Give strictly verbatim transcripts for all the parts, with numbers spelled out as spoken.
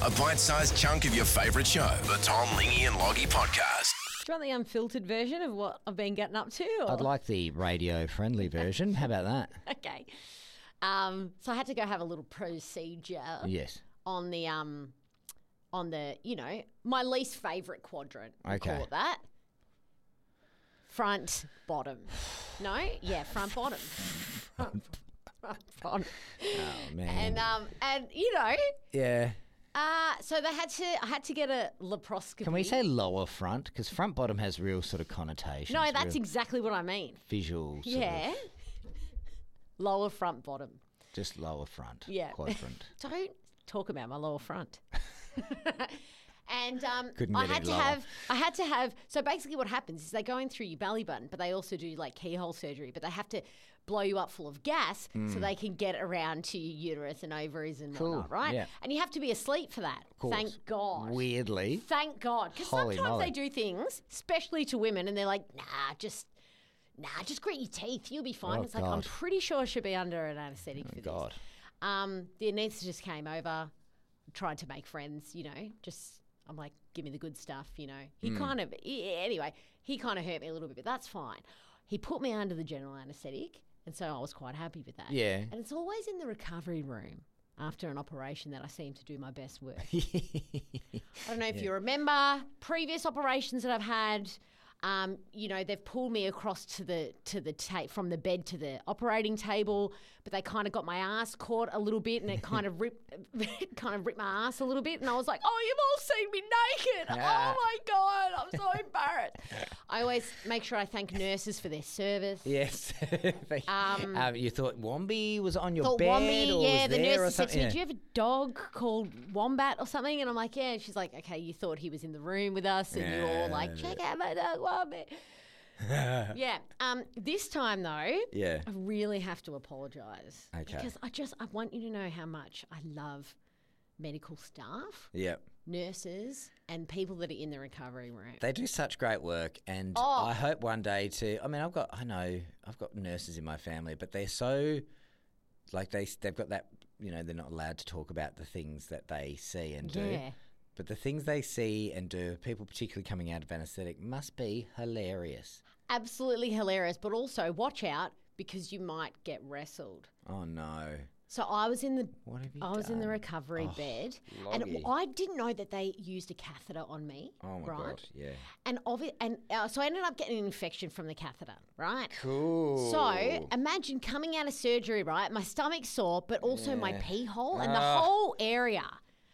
A bite-sized chunk of your favourite show. The Tom, Lingy and Loggy Podcast. Do you want the unfiltered version of what I've been getting up to? Or? I'd like the radio-friendly version. How about that? Okay. Um, so I had to go have a little procedure Yes. on the um, on the you know my least favourite quadrant. we'll Okay. Call it that. Front, bottom. No, yeah, front, bottom. front, front, bottom. Oh, man. And um, and you know, yeah. uh, so they had to. I had to get a laparoscopy. Can we say lower front? Because front bottom has real sort of connotations. No, that's real exactly what I mean. visual. Sort Yeah. Of, Lower front, bottom. just lower front. Yeah. Quadrant. Don't talk about my lower front. And um, Couldn't I get had any to lower. have, I had to have. So basically, what happens is they go in through your belly button, but they also do like keyhole surgery. But they have to blow you up full of gas so they can get around to your uterus and ovaries and Hmm. Cool, whatnot, right? yeah. And you have to be asleep for that. course. Thank God. Weirdly. Thank God, because Holy sometimes moly. they do things, especially to women, and they're like, nah, just. Nah, just grit your teeth. You'll be fine. Oh, it's like, I'm God. pretty sure I should be under an anaesthetic for Oh, God. this. Um, the anaesthetist came over, tried to make friends, you know, just, I'm like, give me the good stuff, you know. He Hmm. kind of, he- anyway, he kind of hurt me a little bit, but that's fine. He put me under the general anaesthetic, and so I was quite happy with that. Yeah. And it's always in the recovery room after an operation that I seem to do my best work. I don't know if you remember previous operations that I've had. Um, you know, they've pulled me across to the to the ta- from the bed to the operating table, but they kind of got my ass caught a little bit, and it kind of ripped, it kind of ripped my ass a little bit, and I was like, "Oh, you've all seen me naked! Oh my God, I'm so embarrassed." I always make sure I thank nurses for their service. Yes. They- Um, um, you thought Wombi was on your Thought bed Wombi, or yeah, was the there or nurse said to me, something? "Do you have a dog called Wombat or something?" And I'm like, "Yeah." And she's like, "Okay, you thought he was in the room with us, and you're all like, check out my dog Wombat." Yeah. Um. This time though, Yeah. I really have to apologise Okay. because I just I want you to know how much I love medical staff, Yep. nurses, and people that are in the recovery room. They do such great work, and Oh. I hope one day to. I mean, I've got, I know, I've got nurses in my family, but they're so, like they, they've got that. You know, they're not allowed to talk about the things that they see and do. Yeah. But the things they see and do, people particularly coming out of anaesthetic, must be hilarious. Absolutely hilarious, but also watch out because you might get wrestled. Oh no! So I was in the What have you I was in the done? recovery Oh, bed, and Loggy. I didn't know that they used a catheter on me. Oh my right? god! Yeah. And of it, and uh, so I ended up getting an infection from the catheter, right? Cool. So imagine coming out of surgery, right? My stomach's sore, but also my Yeah. pee hole and the Ah. whole area.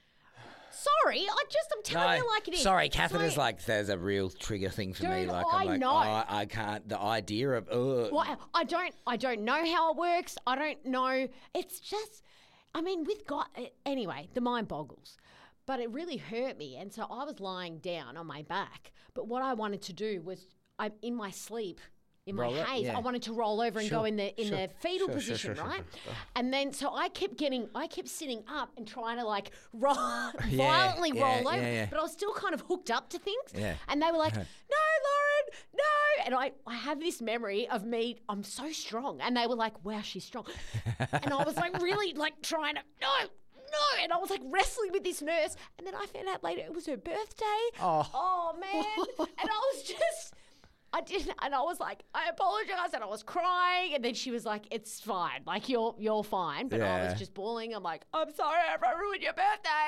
Sorry, I just I'm telling you like it is. Sorry, catheters So- like there's a real trigger thing for me. Dude, Like I I'm like, know. oh, I can't. The idea of oh, Well, I- I don't, I don't know how it works. I don't know. It's just, I mean, with God, anyway, the mind boggles. But it really hurt me, and so I was lying down on my back. But what I wanted to do was, I in my sleep, in my Roll it, haze, yeah. I wanted to roll over and go Sure, in the in sure, the fetal sure, sure, position, sure, sure, right? sure. And then so I kept getting, I kept sitting up and trying to like roll, Yeah, violently yeah, roll over, yeah, yeah. but I was still kind of hooked up to things. Yeah. And they were like, "No, Lauren, no!" And I, I have this memory of me. I'm so strong, and they were like, "Wow, she's strong." And I was like, really like trying to no. No, and I was like wrestling with this nurse, and then I found out later it was her birthday. Oh. oh man! And I was just, I didn't, and I was like, I apologize, and I was crying, and then she was like, "It's fine, like you're you're fine," but I Yeah. was just bawling. I'm like, "I'm sorry, I ruined your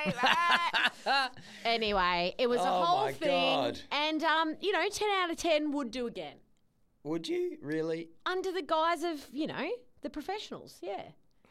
birthday." Anyway, it was a Oh whole my thing, God. and um, you know, ten out of ten would do again Would you really? under the guise of you know the professionals. Yeah.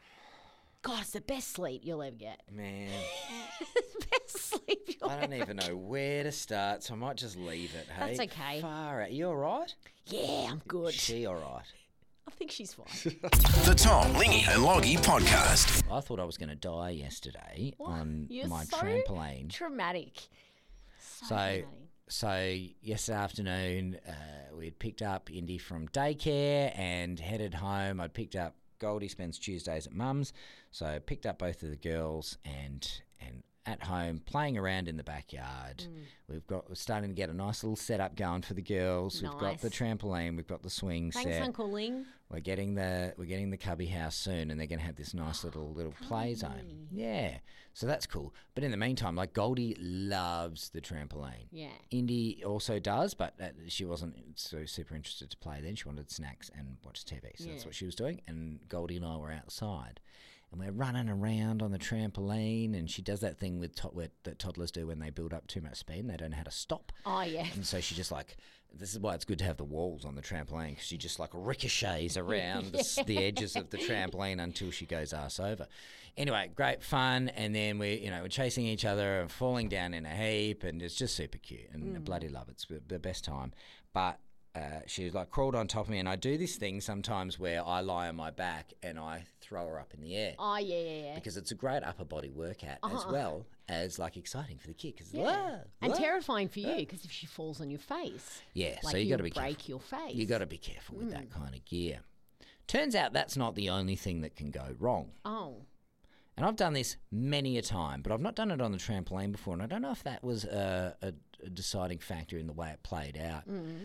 God, it's the best sleep you'll ever get. Man, It's the best sleep you'll I don't ever even know where to start, so I might just leave it. Hey, That's okay. Far out. You all right? Yeah, I'm good. She all right? I think she's fine. The Tom, Lingy and Loggy Podcast. I thought I was going to die yesterday on You're my so trampoline. Traumatic. So, So, traumatic. so yesterday afternoon, uh, we had picked up Indy from daycare and headed home. I'd picked up Goldie spends Tuesdays at Mum's, so I picked up both of the girls and and at home playing around in the backyard. Mm. We've got we're starting to get a nice little setup going for the girls. Nice. We've got the trampoline. We've got the swing Thanks, set. Uncle Ling. We're getting the we're getting the cubby house soon, and they're going to have this nice little little play zone. Yeah, so that's cool. But in the meantime, like Goldie loves the trampoline. Yeah. Indy also does, but uh, she wasn't so super interested to play then. She wanted snacks and watch T V, so Yeah. that's what she was doing. And Goldie and I were outside, and we're running around on the trampoline, and she does that thing with to- where, that toddlers do when they build up too much speed and they don't know how to stop. Oh, yeah. And so she just like, this is why it's good to have the walls on the trampoline, because she just like ricochets around the, s- the edges of the trampoline until she goes ass over. Anyway, great fun. And then we, you know, we're chasing each other and falling down in a heap, and it's just super cute and I bloody love it. It's the- the best time. But uh, she like crawled on top of me, and I do this thing sometimes where I lie on my back and I throw her up in the air. Oh, yeah, yeah, yeah. Because it's a great upper body workout as well as like exciting for the kid. Cause, Yeah. "Whoa, And whoa." terrifying for you because if she falls on your face, Yeah, like so you you'll got to be break careful. your face. You got to be careful with that kind of gear. Turns out that's not the only thing that can go wrong. Oh, And I've done this many a time, but I've not done it on the trampoline before, and I don't know if that was a, a, a deciding factor in the way it played out.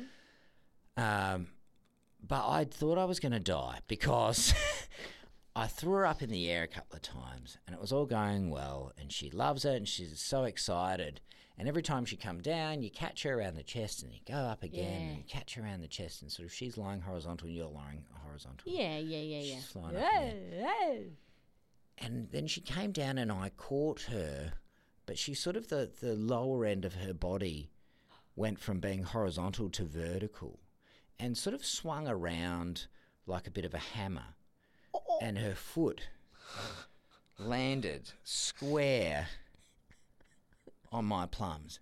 Um, but I thought I was going to die because I threw her up in the air a couple of times, and it was all going well, and she loves it, and she's so excited. And every time she come down, you catch her around the chest, and you go up again, Yeah. and you catch her around the chest, and sort of she's lying horizontal, and you're lying horizontal. yeah, yeah, yeah, yeah. She's flying up in the Yeah. And then she came down and I caught her, but she sort of, the, the lower end of her body went from being horizontal to vertical and sort of swung around like a bit of a hammer. And her foot landed square on my plums.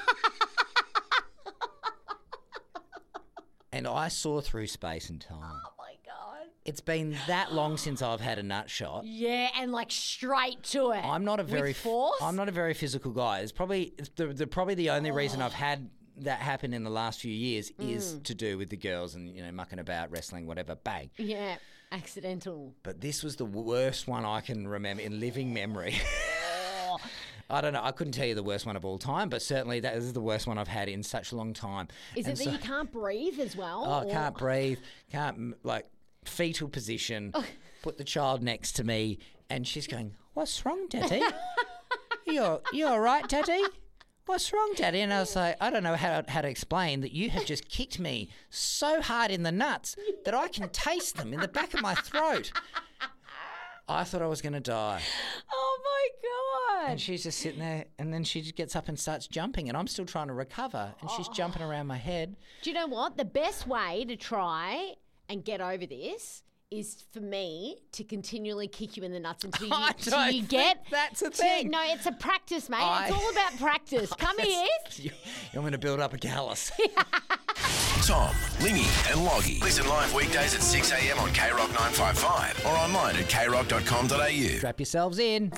And I saw through space and time. Oh my god. It's been that long since I've had a nut shot. Yeah, and like straight to it. I'm not a very With force. I'm not a very physical guy. It's probably it's the, the probably the only reason I've had that happen in the last few years is to do with the girls and you know mucking about, wrestling, whatever. Bang. Yeah, accidental. But this was the worst one I can remember in living memory. I don't know. I couldn't tell you the worst one of all time, but certainly that is the worst one I've had in such a long time. Is And it that so- you can't breathe as well? Oh, I or- can't breathe. Can't m- like fetal position. Put the child next to me, and she's going, "What's wrong, Daddy? You're you all right, Daddy? What's wrong, Daddy?" And I was like, "I don't know how how to explain that you have just kicked me so hard in the nuts that I can taste them in the back of my throat." I thought I was going to die. Oh my god. And she's just sitting there, and then she just gets up and starts jumping, and I'm still trying to recover, and she's jumping around my head. Do you know what? The best way to try and get over this is for me to continually kick you in the nuts until you, I till you don't get. think that's a to- thing. No, it's a practice, mate. I- It's all about practice. Come here. You, you want me to build up a callus? Tom, Lingy, and Loggy. Listen live weekdays at six a.m. on K Rock nine five five or online at k rock dot com dot a u. Strap yourselves in.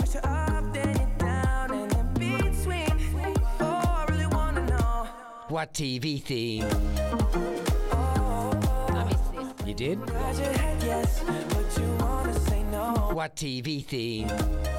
What T V theme? I missed this. You did? What T V theme?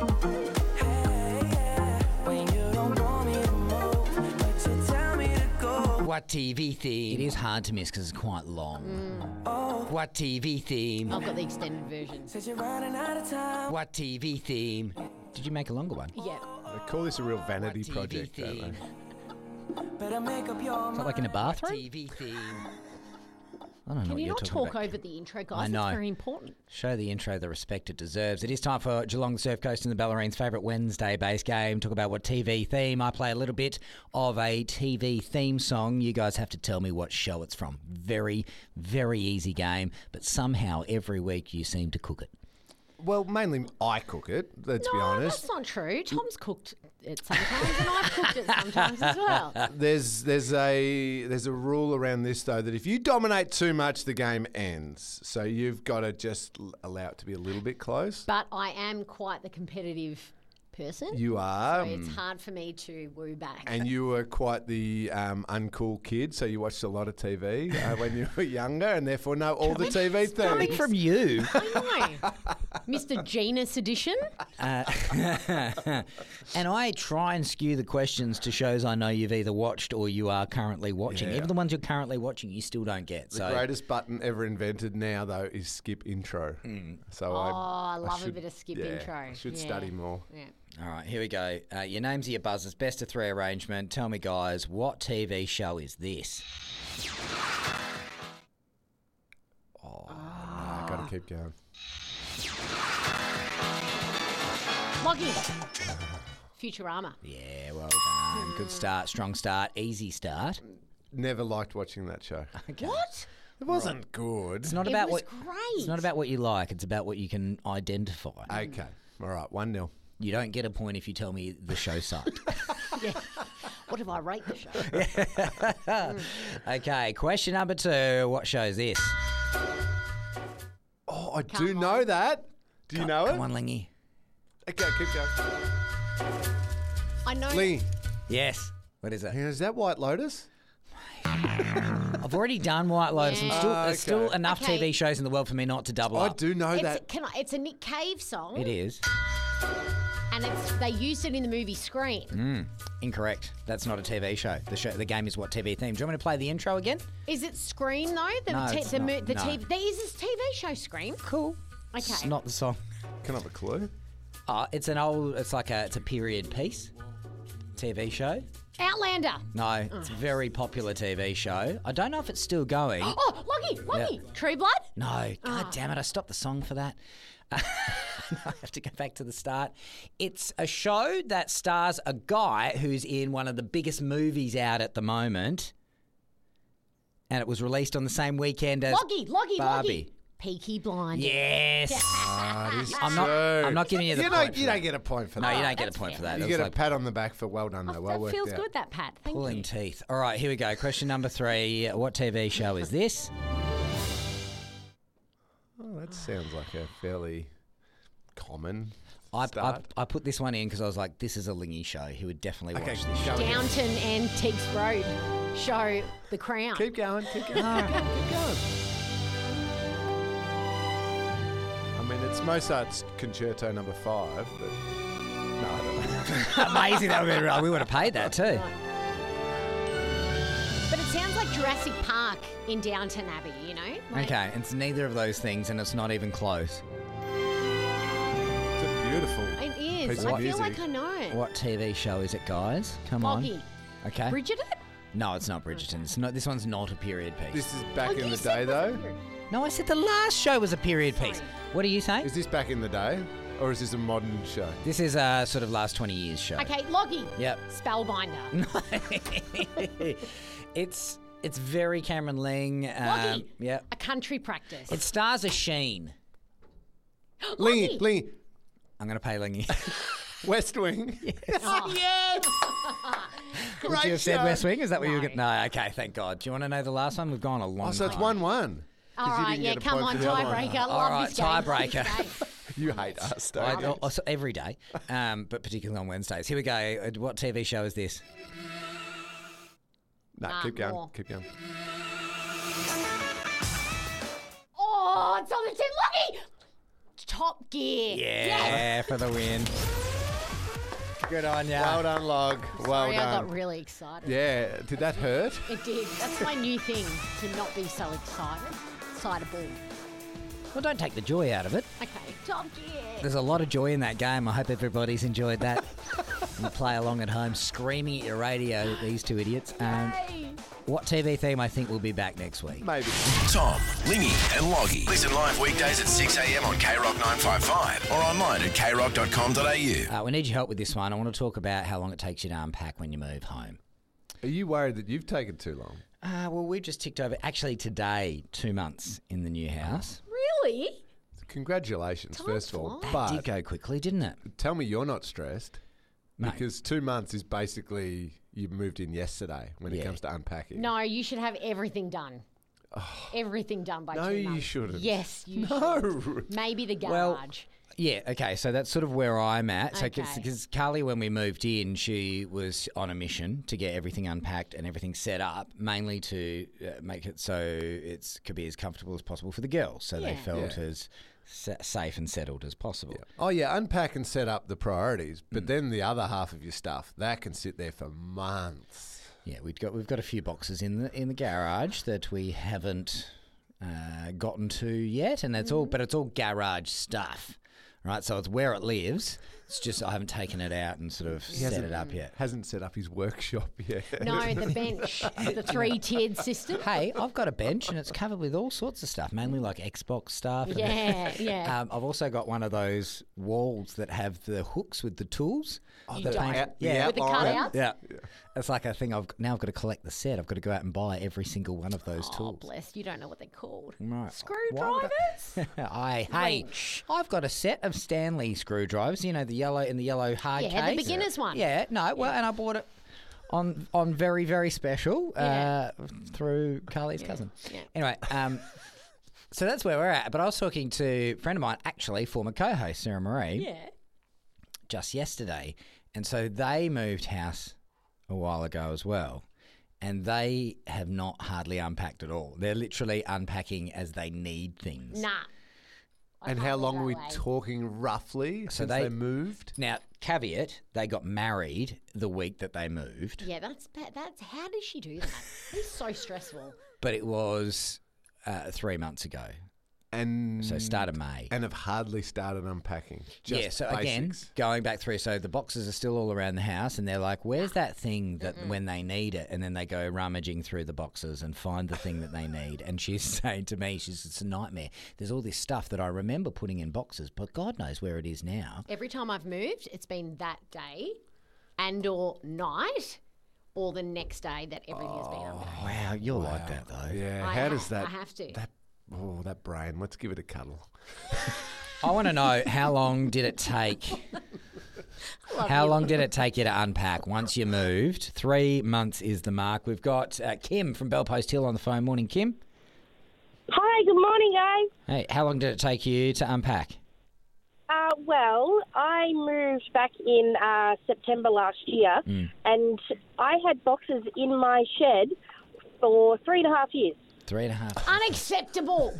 What T V theme? It is hard to miss because it's quite long. What T V theme? I've got the extended version. What T V theme? Did you make a longer one? Yeah. They call this a real vanity What T V project, don't theme? they? Is that like in a bathroom? T V theme. I don't know Can what you you're not talking talk about. over the intro, guys? I know. It's very important. Show the intro the respect it deserves. It is time for Geelong Surf Coast and the Ballerines' favourite Wednesday-based game. Talk about what T V theme. I play a little bit of a T V theme song. You guys have to tell me what show it's from. Very, very easy game, but somehow every week you seem to cook it. Well, mainly I cook it, let's no, be honest. that's not true. Tom's cooked it sometimes, and I've cooked it sometimes as well. There's there's a there's a rule around this though that if you dominate too much, the game ends. So you've got to just l- allow it to be a little bit close. But I am quite the competitive person. You are. So it's hard for me to woo back. And you were quite the um, uncool kid, so you watched a lot of T V uh, when you were younger, and therefore know all the T V Coming things. from you. I know. Mister Genus Edition. Uh, and I try and skew the questions to shows I know you've either watched or you are currently watching. Yeah. Even the ones you're currently watching, you still don't get. The So greatest button ever invented now, though, is skip intro. So Oh, I, I love a should- bit of skip yeah, intro. I should Yeah. study more. Yeah. all right, here we go. Uh, your names are your buzzers. Best of three arrangement. Tell me, guys, what T V show is this? Oh, I got to keep going. Loggy. Futurama. Yeah, well done. Good start. Strong start. Easy start. Never liked watching that show. What? It wasn't good. It's not It about was what. great. It's not about what you like. It's about what you can identify. Okay. All right. one nil. You don't get a point if you tell me the show site. Yeah. What if I rate the show? Okay, question number two. What show is this? Oh, I Come do on. know that. Do you know it? Come on, Lingy. Okay, keep going. I know. Lee, Yes. What is it? is that White Lotus? I've already done White Lotus. I'm Yeah. still, Ah, There's still okay. enough Okay. T V shows in the world for me not to double I up. do know It's, that. can I, it's a Nick Cave song. It is. And it's, they used it in the movie Scream. Mm. Incorrect. That's not a T V show. The show, the game is what T V themed. Do you want me to play the intro again? Is it Scream, though? The, No, t- it's the, not. mo- the No. T V. There is this T V show, Scream. Cool. Okay. It's not the song. Can I have a clue? Uh, it's an old. It's like a. It's a period piece. T V show. Outlander. No, it's a very popular T V show. I don't know if it's still going. Oh, Loggy, Loggy. True Blood? No, god damn it! I stopped the song for that. I have to go back to the start. It's a show that stars a guy who's in one of the biggest movies out at the moment, and it was released on the same weekend as Loggy, Loggy, Barbie. Loggy. Peaky Blinders. Yes. That is I'm not. true. I'm not giving you the You point. don't, for you that. don't get a point for No, that. you Oh, don't get a that's point for fair. that. You That get was a like pat on the back for well done, though. Oh, Well that worked feels out. good, that Pat. Thank pulling you. teeth. All right, here we go. Question number three. What T V show is this? Oh, that sounds like a fairly common I, I, start. I put this one in because I was like, this is a Lingy show. He would definitely Okay, watch this go show. ahead. Downton and Teagues Road show The Crown. Keep going, keep going, keep going, keep going. I mean, it's Mozart's Concerto number five, but no, I don't know. Amazing. That would be, we would have paid that too. But it sounds like Jurassic Park in Downton Abbey, you know? Like, Okay, it's neither of those things, and it's not even close. It's a beautiful. It is. Piece of I feel music. like I know. What T V show is it, guys? Come on. Loggy. Okay. Bridgerton? No, it's not Bridgerton. It's not. This one's not a period piece. This is back Oh, in you the said day, it was though. weird. No, I said the last show was a period Sorry. piece. What are you saying? Is this back in the day, or is this a modern show? This is a sort of last twenty years show. Okay, Loggy. Yep. Spellbinder. it's it's very Cameron Ling. Um, Loggy. yep. A country practice. It stars a Sheen. Lingy, Loggy. Lingy, I'm going to pay Lingy. West Wing. Oh. Yes. Would you have said show. West Wing? Is that what you were No. going to... No, okay, thank God. Do you want to know the last one? We've gone a long Oh, so it's time. one-one. All 'Cause you right, didn't yeah, get a come point on, for the other one. tiebreaker. All Love right, this game. tiebreaker. Love this game. You hate us, I, don't you? also, every day, um, but particularly on Wednesdays. Here we go. Uh, What T V show is this? No, Ah, keep going. more. Keep going. Oh, it's on the tip. Loggy! Top Gear. Yeah, Yes. for the win. Good on ya. Well done, Log. Well Sorry, I done. got really excited. Yeah. Did that hurt? It did. That's my new thing, to not be so excited. Excitable. Well, don't take the joy out of it. Okay, Top Gear. There's a lot of joy in that game. I hope everybody's enjoyed that. And play along at home, screaming at your radio, these two idiots. Um, Hey. what T V theme I think will be back next week? Maybe. Tom, Lingy and Loggy. Listen live weekdays at six a.m. on K Rock nine five five or online at k rock dot com dot a u. Uh, we need your help with this one. I want to talk about how long it takes you to unpack when you move home. Are you worried that you've taken too long? Uh, well, we've just ticked over, actually today, two months in the new house. Really? Congratulations, Time first of all. flies. Did But go quickly, didn't it? tell me you're not stressed. Mate. Because two months is basically you moved in yesterday when Yeah. it comes to unpacking. No, you should have everything done. Everything done by No, two you months. shouldn't. Yes, you No. should. Maybe the garage. Well, Yeah, okay, so that's sort of where I'm at. So, Okay. because Carly, when we moved in, she was on a mission to get everything unpacked and everything set up, mainly to uh, make it so it could be as comfortable as possible for the girls, so they Yeah. felt Yeah. as sa- safe and settled as possible. Oh, yeah, unpack and set up the priorities, but then the other half of your stuff, that can sit there for months. Yeah, we've got we've got a few boxes in the in the garage that we haven't uh, gotten to yet, and that's all. But it's all garage stuff, right? So it's where it lives. It's just I haven't taken it out and sort of set it up yet. Hasn't set up his workshop yet. No, the bench, the three-tiered system. Hey, I've got a bench and it's covered with all sorts of stuff, mainly like Xbox stuff. and- Yeah, yeah. Um, I've also got one of those walls that have the hooks with the tools. Oh, You the don't. out- the Yeah. With the outline. cutouts? Yeah. It's like a thing I've now I've got to collect the set. I've got to go out and buy every single one of those Oh, tools. bless. You don't know what they're called. Right. Why would Screwdrivers? I hey, Wrench. I've got a set of Stanley screwdrivers. You know the yellow in the yellow hard Yeah, the case. beginner's one. Yeah, no, well, and I bought it on on very very special Yeah. uh, through Carly's cousin. yeah. Anyway, um, so that's where we're at. But I was talking to a friend of mine, actually former co-host Sarah Marie, Yeah. just yesterday, and so they moved house a while ago as well. And they have not hardly unpacked at all. They're literally unpacking as they need things. Nah. I And can't how do long that are we way. talking roughly since they- they moved? Now, caveat, they got married the week that they moved, Yeah, that's bad. That's how does she do that? It's so stressful. but it was uh, three months ago. And So start of May. and have hardly started unpacking. Just yeah, so again, basics. going back through, so the boxes are still all around the house, and they're like, where's that thing that when they need it? And then they go rummaging through the boxes and find the thing that they need. And she's saying to me, she's it's a nightmare. There's all this stuff that I remember putting in boxes, but God knows where it is now. Every time I've moved, it's been that day and or night or the next day that everything has been unpacked. Wow, you're like that, though. Yeah, I how ha- does that? I have to. That oh, that brain. Let's give it a cuddle. I want to know, how long did it take? How long did it take you to unpack once you moved? Three months is the mark. We've got uh, Kim from Bellpost Hill on the phone. Morning, Kim. Hi, good morning, guys. Hey, how long did it take you to unpack? Uh, well, I moved back in uh, September last year, and I had boxes in my shed for three and a half years. Three and a half. Unacceptable.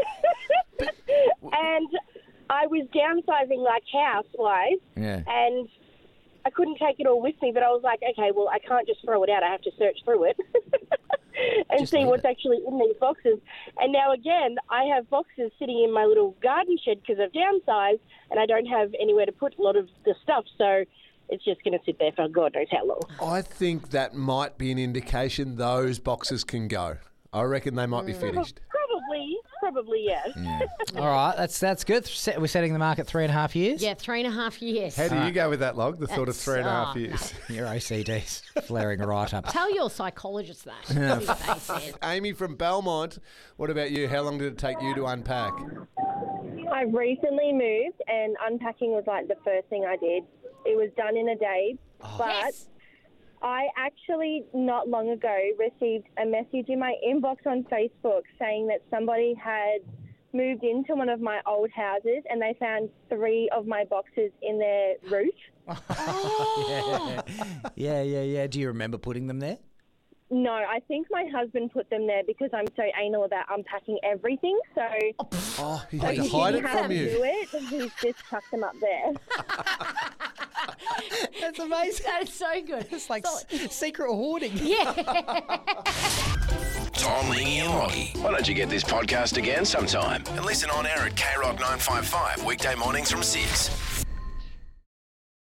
And I was downsizing, like, house-wise, Yeah. and I couldn't take it all with me, but I was like, okay, well, I can't just throw it out. I have to search through it and Just see leave what's it. actually in these boxes. And now, again, I have boxes sitting in my little garden shed because I've downsized, and I don't have anywhere to put a lot of the stuff, so it's just going to sit there for God knows how long. I think that might be an indication those boxes can go. I reckon they might be finished. Probably, probably, yes. All right, that's that's good. Set- We're setting the mark at three and a half years. Yeah, three and a half years. How do you go with that, Log? The thought of That's- three and a half oh, years. Your O C D's flaring right up. Tell your psychologist that. See what they said. Amy from Belmont, what about you? How long did it take you to unpack? I recently moved, and unpacking was like the first thing I did. It was done in a day, but Yes. I actually not long ago received a message in my inbox on Facebook saying that somebody had moved into one of my old houses and they found three of my boxes in their roof. yeah. yeah, yeah, yeah. Do you remember putting them there? No, I think my husband put them there because I'm so anal about unpacking everything. So Oh, he had to he hide it didn't have from to you. do it. He's just tucked them up there. That's amazing. That's so good. It's like s- secret hoarding. Yeah. Tom, Lingy and Loggy. Why don't you get this podcast again sometime and listen on air at K Rock nine five five weekday mornings from six.